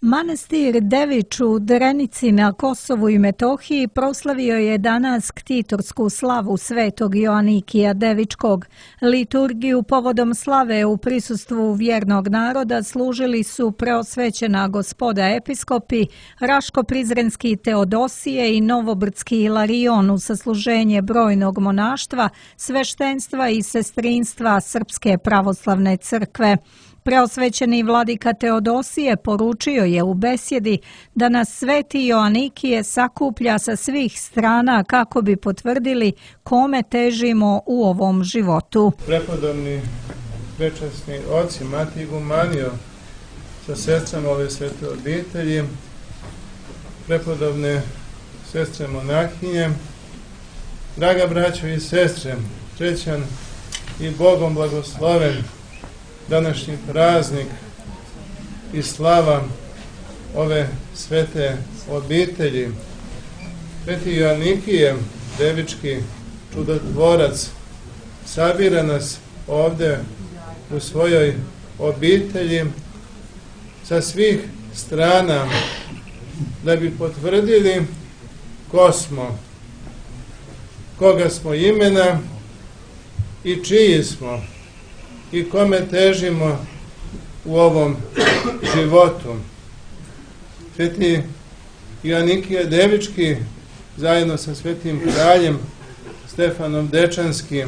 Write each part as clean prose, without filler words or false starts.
Manastir Devič u Drenici na Kosovu i Metohiji proslavio je danas ktitorsku slavu svetog Joanikija Devičkog. Liturgiju povodom slave u prisustvu vjernog naroda služili su preosvećena gospoda episkopi, Raško-Prizrenski Teodosije i Novobrdski Ilarion u sasluženje brojnog monaštva, sveštenstva i sestrinstva Srpske pravoslavne crkve. Preosvećeni vladika Teodosije poručio je u besjedi da nas sveti Joanikije sakuplja sa svih strana kako bi potvrdili kome težimo u ovom životu. Prepodobni prečasni oci Matij Igumanio sa sestrama ove svete obitelji, prepodobne sestre monahinje, draga braćo i sestre, srećan i Bogom blagosloven današnji praznik i slava ove svete obitelji. Sveti Joanikije Devički čudotvorac sabira nas ovde u svojoj obitelji sa svih strana da bi potvrdili ko smo, koga smo imena i čiji smo i kome težimo u ovom životu. Sveti Joanikije Devički zajedno sa svetim kraljem Stefanom Dečanskim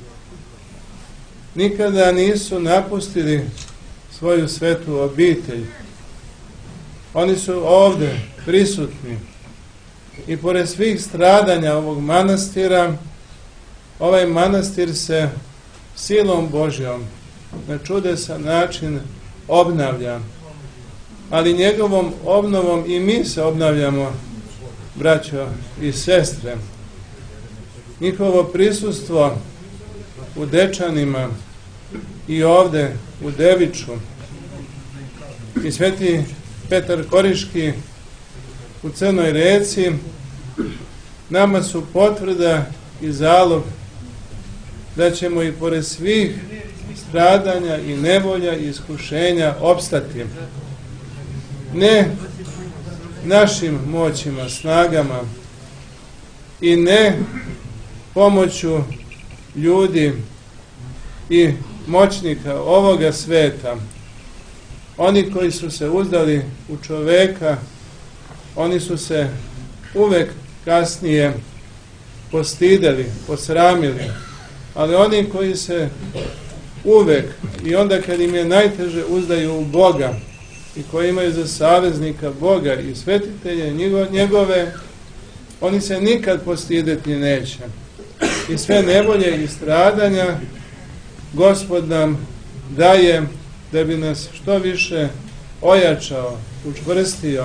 nikada nisu napustili svoju svetu obitelj. Oni su ovde prisutni i pored svih stradanja ovog manastira, ovaj manastir se silom Božjom na čudesan način obnavlja, ali njegovom obnovom i mi se obnavljamo, braćo i sestre. Njihovo prisustvo u Dečanima i ovde u Deviču i sveti Petar Koriški u Crnoj Reci nama su potvrda i zalog da ćemo i pored svih stradanja i nevolja i iskušenja opstati. Ne našim moćima, snagama i ne pomoću ljudi i moćnika ovoga sveta. Oni koji su se uzdali u čoveka, oni su se uvek kasnije postideli, posramili. Ali oni koji se uvek i onda kad im je najteže uzdaju u Boga i koji imaju za saveznika Boga i svetitelje njegove, oni se nikad postideti neće. I sve nevolje i stradanja Gospod nam daje da bi nas što više ojačao, učvrstio,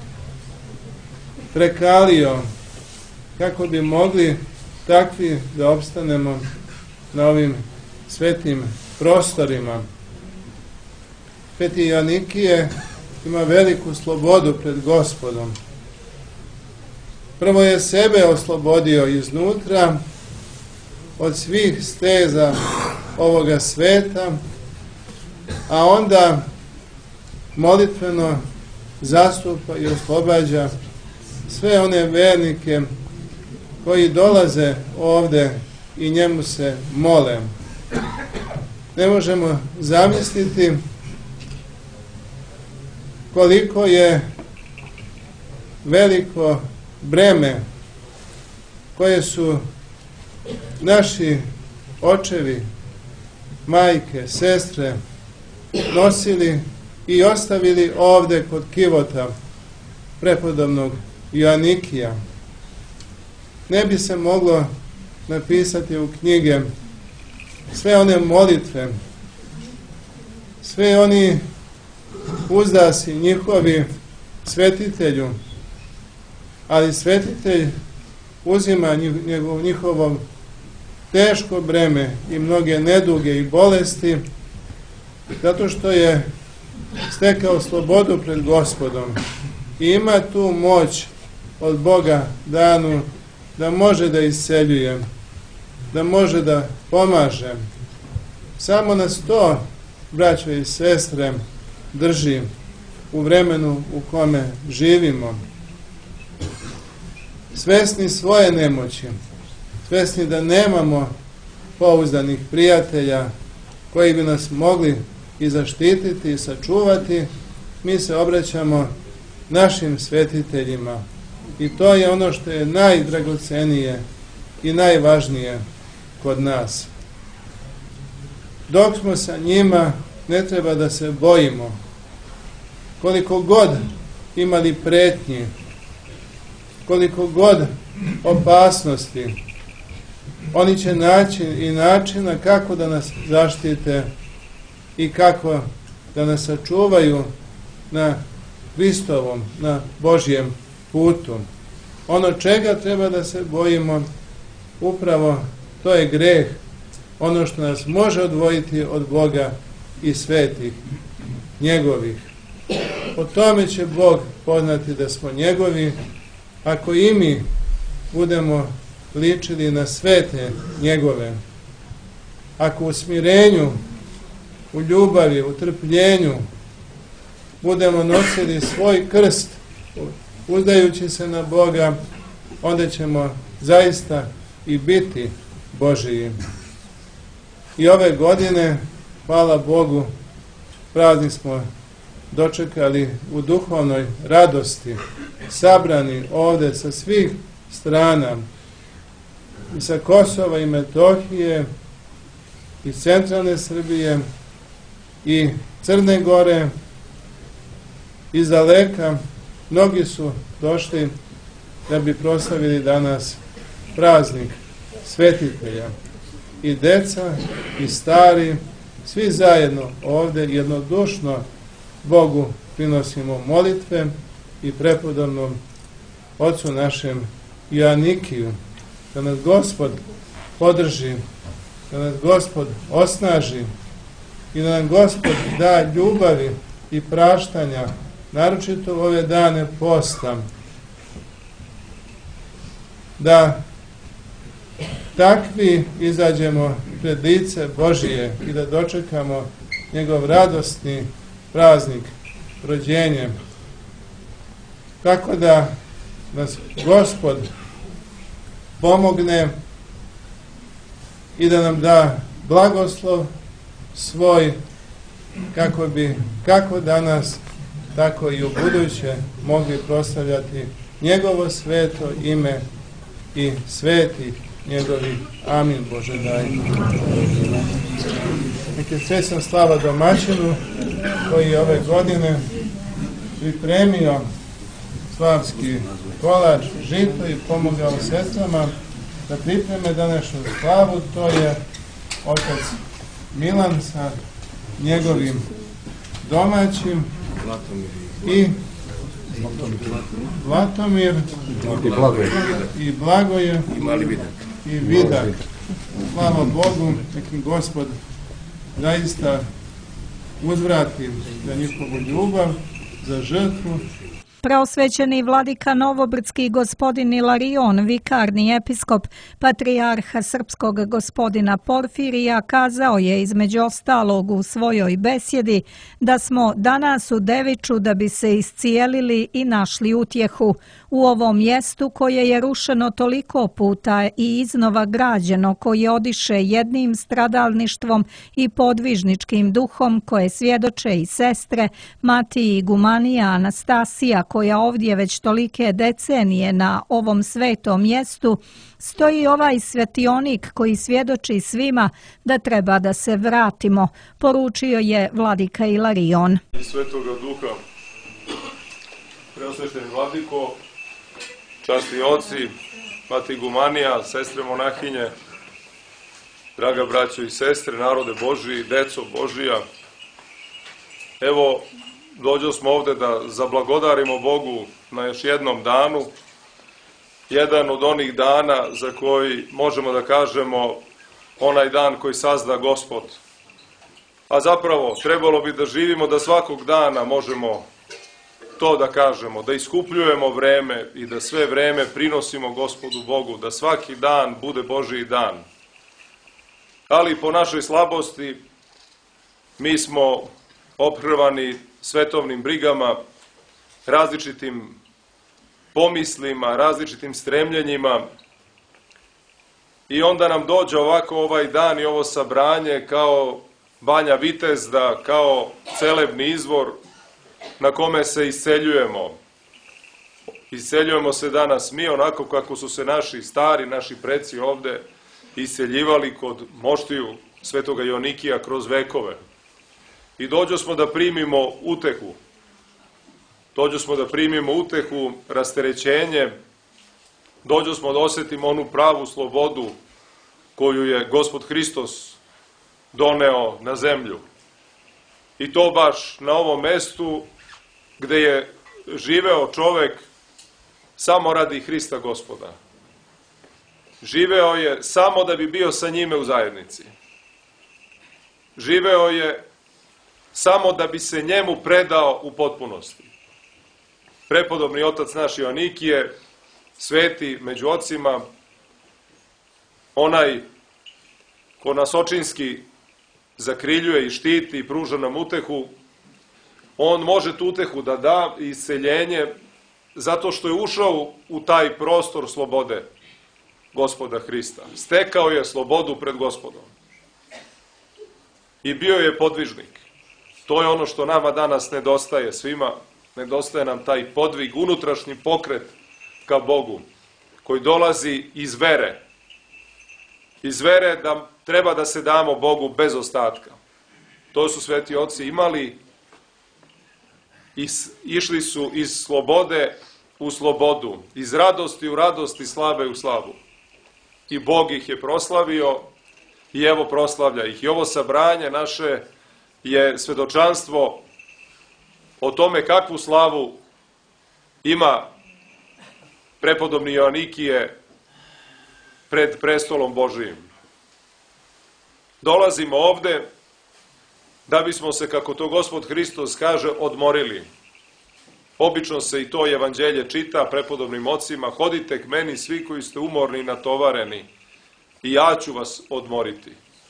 prekalio, kako bi mogli takvi da opstanemo na ovim svetim prostorima. Sveti Joanikije ima veliku slobodu pred Gospodom. Prvo je sebe oslobodio iznutra od svih steza ovoga sveta, a onda molitveno zastupa i oslobađa sve one vernike koji dolaze ovde i njemu se mole. Ne možemo zamisliti koliko je veliko breme koje su naši očevi, majke, sestre nosili i ostavili ovde kod kivota prepodobnog Joanikija. Ne bi se moglo napisati u knjige sve one molitve, sve oni uzdasi njihovi svetitelju, ali svetitelj uzima njihovo teško breme i mnoge neduge i bolesti, zato što je stekao slobodu pred Gospodom i ima tu moć od Boga danu da može da isceljuje, da može da pomaže. Samo nas to, braćo i sestre, drži. u vremenu u kome živimo. Svesni svoje nemoći, svesni da nemamo pouzdanih prijatelja koji bi nas mogli i zaštititi i sačuvati, mi se obraćamo našim svetiteljima. I to je ono što je najdragocenije i najvažnije kod nas. Dok smo sa njima, ne treba da se bojimo. Koliko god imali pretnji, koliko god opasnosti, oni će naći i načina kako da nas zaštite i kako da nas sačuvaju na Hristovom, na Božjem putu. Ono čega treba da se bojimo, upravo to je greh, ono što nas može odvojiti od Boga i svetih njegovih. Po tome će Bog poznati da smo njegovi, ako i mi budemo ličili na svete njegove. Ako u smirenju, u ljubavi, u trpljenju budemo nosili svoj krst, uzdajući se na Boga, onda ćemo zaista i biti Božiji. I ove godine, hvala Bogu, praznik smo dočekali u duhovnoj radosti, sabrani ovde sa svih strana, i sa Kosova i Metohije, i centralne Srbije, i Crne Gore, iz daleka. Mnogi su došli da bi proslavili danas praznik svetitelja. I deca, i stari, svi zajedno ovde jednodušno Bogu prinosimo molitve i prepodobnom Otcu našem Joanikiju, da nas Gospod podrži, da nas Gospod osnaži i da nam Gospod da ljubavi i praštanja, naročito u ove dane posta, da takvi izađemo pred lice Božije i da dočekamo njegov radosni praznik, rođenje. Tako da nas Gospod pomogne i da nam da blagoslov svoj, kako danas, tako i u buduće mogli proslavljati njegovo sveto ime i sveti njegovi. Amin. Bože daj. Neke svesna slava domaćinu koji je ove godine pripremio slavski kolač, žito i pomogao sestrama da pripreme današnju slavu. To je otac Milan sa njegovim domaćim i Vlatomir i Blagoje i Vidak. Slava Bogu, neki Gospod zaista uzvrati za njihovu ljubav, za žrtvu. Preosvećeni vladika Novobrdski gospodin Ilarion, vikarni episkop patrijarha srpskog gospodina Porfirija, kazao je između ostalog u svojoj besjedi da smo danas u Deviču da bi se iscijelili i našli utjehu u ovom mjestu koje je rušeno toliko puta i iznova građeno, koje odiše jednim stradalništvom i podvižničkim duhom koje svjedoče i sestre Mati i Gumanija Anastasija, koja ovdje već tolike decenije na ovom svetom mjestu, stoji ovaj svetionik koji svjedoči svima da treba da se vratimo, poručio je vladika Ilarion. Svetoga duha, preosvećeni vladiko, časni oci, Mati Gumanija, sestre monahinje, draga braćo i sestre, narode Božiji, deco Božija, evo, dođo smo ovde da zablagodarimo Bogu na još jednom danu, jedan od onih dana za koji možemo da kažemo onaj dan koji sazda Gospod. A zapravo, trebalo bi da živimo da svakog dana možemo to da kažemo, da iskupljujemo vreme i da sve vreme prinosimo Gospodu Bogu, da svaki dan bude Božiji dan. Ali po našoj slabosti mi smo ophrvani svetovnim brigama, različitim pomislima, različitim stremljenjima. I onda nam dođe ovako ovaj dan i ovo sabranje kao Banja Vitezda, kao celebni izvor na kome se isceljujemo. Isceljujemo se danas mi onako kako su se naši stari, naši preci ovde isceljivali kod moštiju Svetoga Joanikija kroz vekove. I dođo smo da primimo utehu. Dođo smo da primimo utehu, rasterećenje, dođo smo da osetimo onu pravu slobodu koju je Gospod Hristos doneo na zemlju. I to baš na ovom mestu gde je živeo čovek samo radi Hrista Gospoda. Živeo je samo da bi bio sa njime u zajednici. Živeo je samo da bi se njemu predao u potpunosti. Prepodobni otac naš Joanikije, sveti među ocima, onaj ko nas očinski zakriljuje i štiti i pruža nam utehu, on može tu utehu da da i isceljenje zato što je ušao u taj prostor slobode Gospoda Hrista. Stekao je slobodu pred Gospodom. I bio je podvižnik. To je ono što nama danas nedostaje svima. Nedostaje nam taj podvig, unutrašnji pokret ka Bogu, koji dolazi iz vere. Iz vere da treba da se damo Bogu bez ostatka. To su sveti oci imali i išli su iz slobode u slobodu, iz radosti u radost i slave u slavu. I Bog ih je proslavio i evo proslavlja ih. I ovo sabranje naše je svedočanstvo o tome kakvu slavu ima prepodobni Joanikije pred prestolom Božijim. Dolazimo ovde da bismo se, kako to Gospod Hristos kaže, odmorili. Obično se i to evanđelje čita prepodobnim ocima: hodite k meni svi koji ste umorni i natovareni i ja ću vas odmoriti.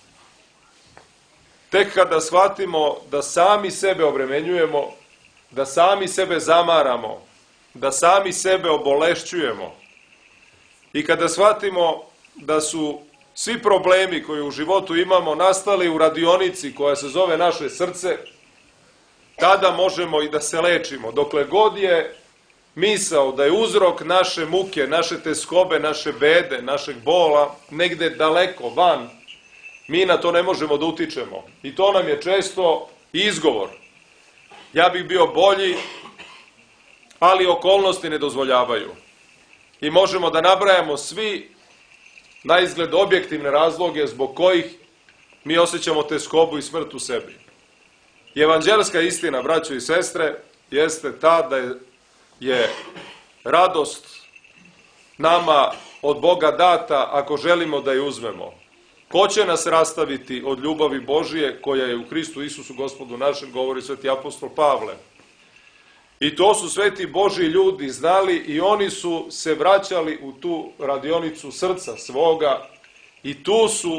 Tek kada shvatimo da sami sebe obremenjujemo, da sami sebe zamaramo, da sami sebe obolešćujemo i kada shvatimo da su svi problemi koje u životu imamo nastali u radionici koja se zove naše srce, tada možemo i da se lečimo. Dokle god je misao da je uzrok naše muke, naše teskobe, naše bede, našeg bola negde daleko, van, mi na to ne možemo da utičemo. I to nam je često izgovor. Ja bih bio bolji, ali okolnosti ne dozvoljavaju. I možemo da nabrajamo svi na izgled objektivne razloge zbog kojih mi osjećamo teskobu i smrt u sebi. I evanđelska istina, braćo i sestre, jeste ta da je radost nama od Boga data ako želimo da je uzmemo. Ko će nas rastaviti od ljubavi Božije koja je u Hristu Isusu Gospodu našem, govori sveti apostol Pavle. I to su sveti Božji ljudi znali i oni su se vraćali u tu radionicu srca svoga i tu su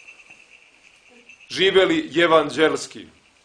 živeli evanđelski.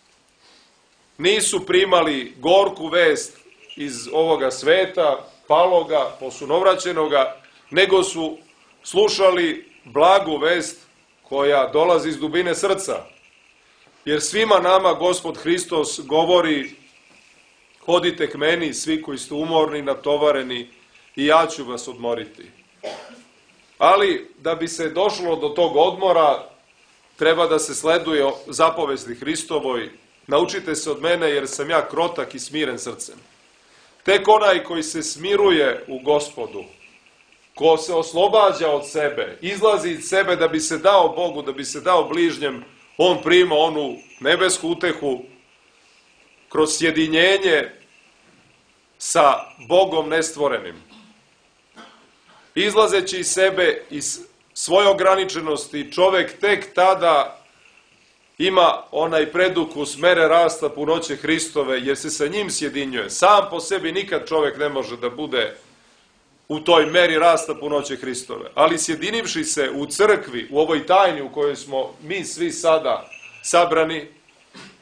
Nisu primali gorku vest iz ovoga sveta, paloga, posunovraćenoga, nego su slušali blagu vest koja dolazi iz dubine srca. Jer svima nama Gospod Hristos govori: hodite k meni svi koji ste umorni, natovareni i ja ću vas odmoriti. Ali da bi se došlo do tog odmora, treba da se sleduje zapovesti Hristovoj: naučite se od mene jer sam ja krotak i smiren srcem. Tek onaj koji se smiruje u Gospodu, ko se oslobađa od sebe, izlazi iz sebe da bi se dao Bogu, da bi se dao bližnjem, on prima onu nebesku utehu kroz sjedinjenje sa Bogom nestvorenim. Izlazeći iz sebe, iz svoje ograničenosti, čovek tek tada ima onaj predukus mere rasta punoće Hristove, jer se sa njim sjedinjuje. Sam po sebi nikad čovek ne može da bude u toj meri rasta punoće Hristove. Ali sjedinivši se u crkvi, u ovoj tajni u kojoj smo mi svi sada sabrani,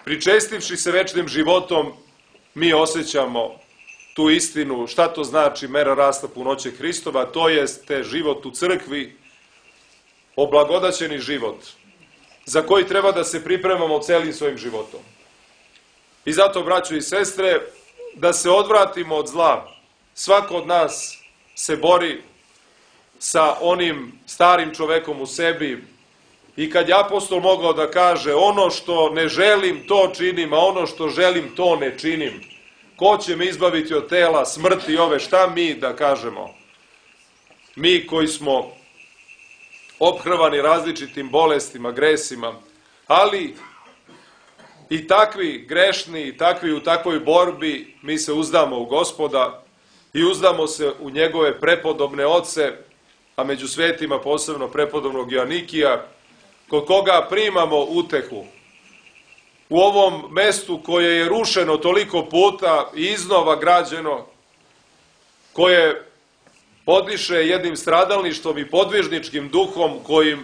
pričestivši se večnim životom, mi osjećamo tu istinu, šta to znači mera rasta punoće Hristova, to jeste život u crkvi, oblagodaćeni život, za koji treba da se pripremamo celim svojim životom. I zato, braćo i sestre, da se odvratimo od zla. Svako od nas se bori sa onim starim čovekom u sebi i kad je apostol mogao da kaže ono što ne želim, to činim, a ono što želim, to ne činim. Ko će me izbaviti od tela, smrti ove, šta mi da kažemo? Mi koji smo ophrvani različitim bolestima, gresima, ali i takvi grešni, i takvi u takvoj borbi, mi se uzdamo u Gospoda i uzdamo se u njegove prepodobne oce, a među svetima posebno prepodobnog Joanikija, kod koga primamo utehu. U ovom mestu koje je rušeno toliko puta i iznova građeno, koje podiše jednim stradalništvom i podvižničkim duhom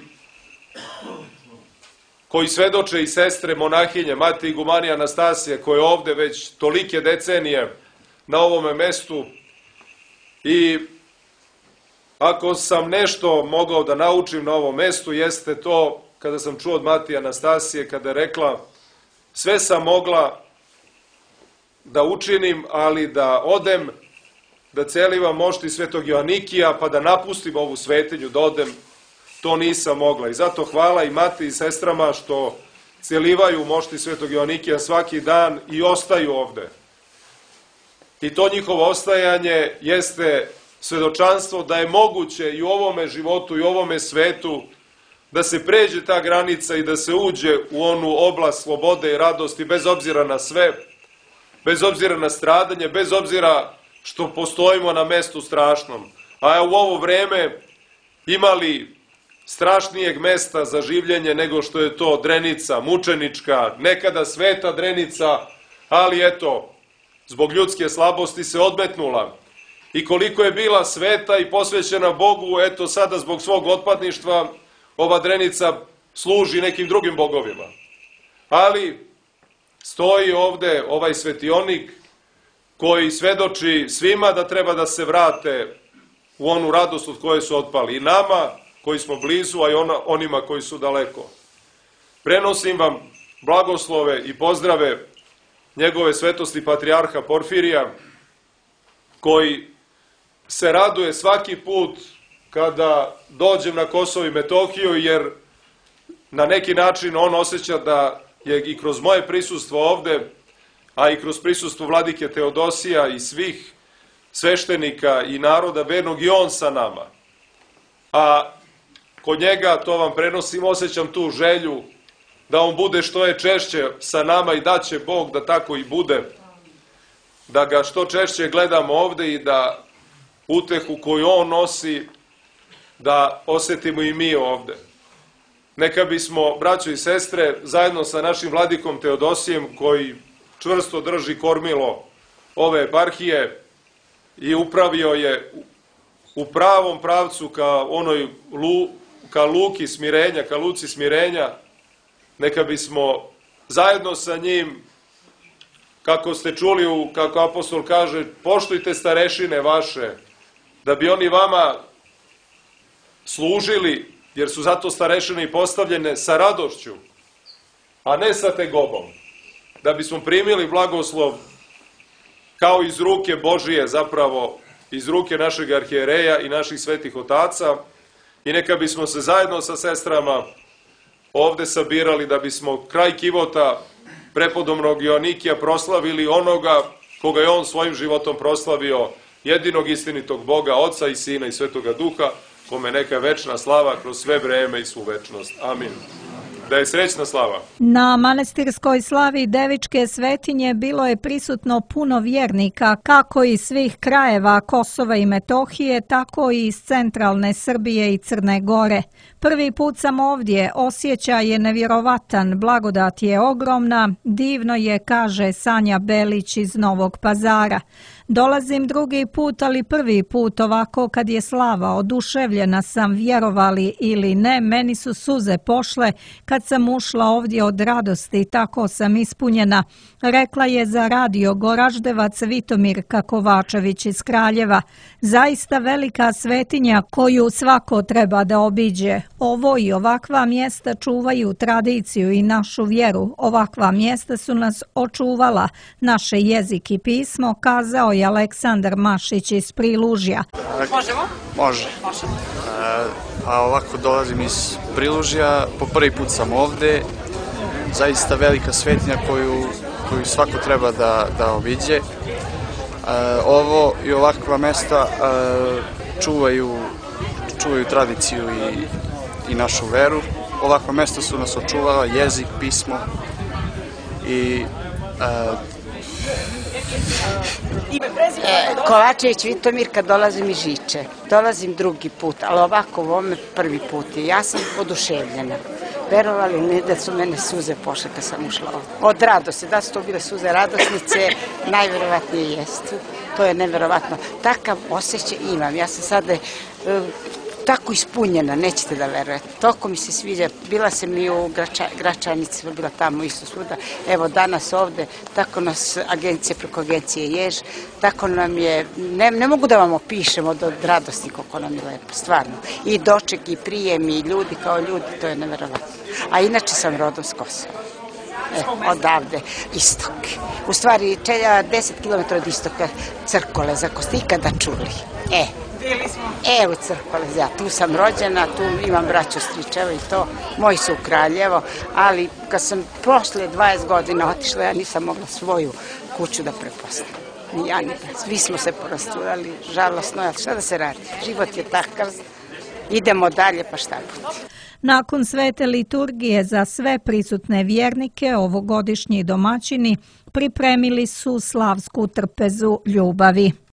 koji svedoče i sestre monahinje, mati igumanija Anastasije, koje je ovde već tolike decenije na ovome mestu. I ako sam nešto mogao da naučim na ovom mestu, jeste to kada sam čuo od mati Anastasije, kada je rekla: sve sam mogla da učinim, ali da odem, da celivam mošti svetog Joanikija, pa da napustim ovu svetinju, da odem, to nisam mogla. I zato hvala i mati i sestrama što celivaju mošti svetog Joanikija svaki dan i ostaju ovde. I to njihovo ostajanje jeste svedočanstvo da je moguće i u ovome životu i u ovome svetu da se pređe ta granica i da se uđe u onu oblast slobode i radosti bez obzira na sve, bez obzira na stradanje, bez obzira što postojimo na mestu strašnom. A u ovo vreme imali strašnijeg mesta za življenje nego što je to Drenica, mučenička, nekada sveta Drenica, ali eto, zbog ljudske slabosti se odmetnula. I koliko je bila sveta i posvećena Bogu, eto sada zbog svog otpadništva ova Drenica služi nekim drugim bogovima. Ali stoji ovde ovaj svetionik koji svedoči svima da treba da se vrate u onu radost od koje su otpali. I nama koji smo blizu, a i onima koji su daleko. Prenosim vam blagoslove i pozdrave njegove svetosti patrijarha Porfirija, koji se raduje svaki put kada dođem na Kosovo i Metohiju, jer na neki način on osjeća da je i kroz moje prisustvo ovde, a i kroz prisustvo vladike Teodosija i svih sveštenika i naroda vernog, i on sa nama. A kod njega, to vam prenosim, osjećam tu želju da on bude što je češće sa nama i da će Bog da tako i bude, da ga što češće gledamo ovde i da utehu koju on nosi da osjetimo i mi ovde. Neka bismo, braćo i sestre, zajedno sa našim vladikom Teodosijem, koji čvrsto drži kormilo ove eparhije i upravio je u pravom pravcu ka luci smirenja, neka bismo zajedno sa njim, kako ste čuli, kako apostol kaže, poštujte starešine vaše, da bi oni vama služili, jer su zato starešine i postavljene sa radošću, a ne sa tegobom, da bismo primili blagoslov kao iz ruke Božije, zapravo iz ruke našeg arhijereja i naših svetih otaca, i neka bismo se zajedno sa sestrama ovde sabirali da bismo kraj kivota prepodobnog Joanikija proslavili onoga koga je on svojim životom proslavio, jedinog istinitog Boga, Oca i Sina i Svetoga Duha, kome neka večna slava kroz sve vreme i svu večnost. Amin. Da je srećna slava. Na manastirskoj slavi Devičke svetinje bilo je prisutno puno vjernika, kako iz svih krajeva Kosova i Metohije, tako i iz centralne Srbije i Crne Gore. Prvi put sam ovdje, osjećaj je nevjerovatan, blagodat je ogromna, divno je, kaže Sanja Belić iz Novog Pazara. Dolazim drugi put, ali prvi put ovako kad je slava. Oduševljena sam, vjerovali ili ne, meni su suze pošle kad sam ušla ovdje od radosti, tako sam ispunjena, rekla je za radio Goraždevac Vitomirka Kovačević iz Kraljeva. Zaista velika svetinja koju svako treba da obiđe. Ovo i ovakva mjesta čuvaju tradiciju i našu vjeru. Ovakva mjesta su nas očuvala, naše jezik i pismo, kazao je Aleksandar Mašić iz Prilužja. Možemo? Može. A ovako dolazim iz Prilužja, po prvi put sam ovde, zaista velika svetinja koju svako treba da obiđe. Ovo i ovakva mesta čuvaju tradiciju i našu veru. Ovakva mesta su nas očuvala, jezik, pismo i Kovačević Vitomirka, dolazim iz Žiče. Dolazim drugi put, ali ovako u ovome prvi put. Ja sam oduševljena. Verovali ne da su mene suze pošle kad sam ušla ovdje. Od radosti, da su to bile suze radosnice, najverovatnije jeste. To je neverovatno. Takav osjećaj imam. Ja sam sada tako ispunjena, nećete da verujete. Toliko mi se sviđa. Bila sam i u Gračanici, bila tamo isto svuda. Evo danas ovde, tako nas preko agencije Jež, tako nam je, ne mogu da vam opišem od radosti koliko nam je lepo, stvarno. I doček, i prijem, i ljudi kao ljudi, to je neverovatno. A inače sam rodom s Kosova. Odavde, istok. U stvari, 10 km od istoka Crkole, ako ste ikada čuli. U Crkole, ja tu sam rođena, tu imam braću, stričeva i to, moji su u Kraljevo, ali kad sam prošle 20 godina otišla, ja nisam mogla svoju kuću da prepoznam. Svi smo se porasturali, žalosno, ali šta da se radi? Život je takav, idemo dalje, pa šta bude. Nakon svete liturgije za sve prisutne vjernike, ovogodišnji domaćini pripremili su slavsku trpezu ljubavi.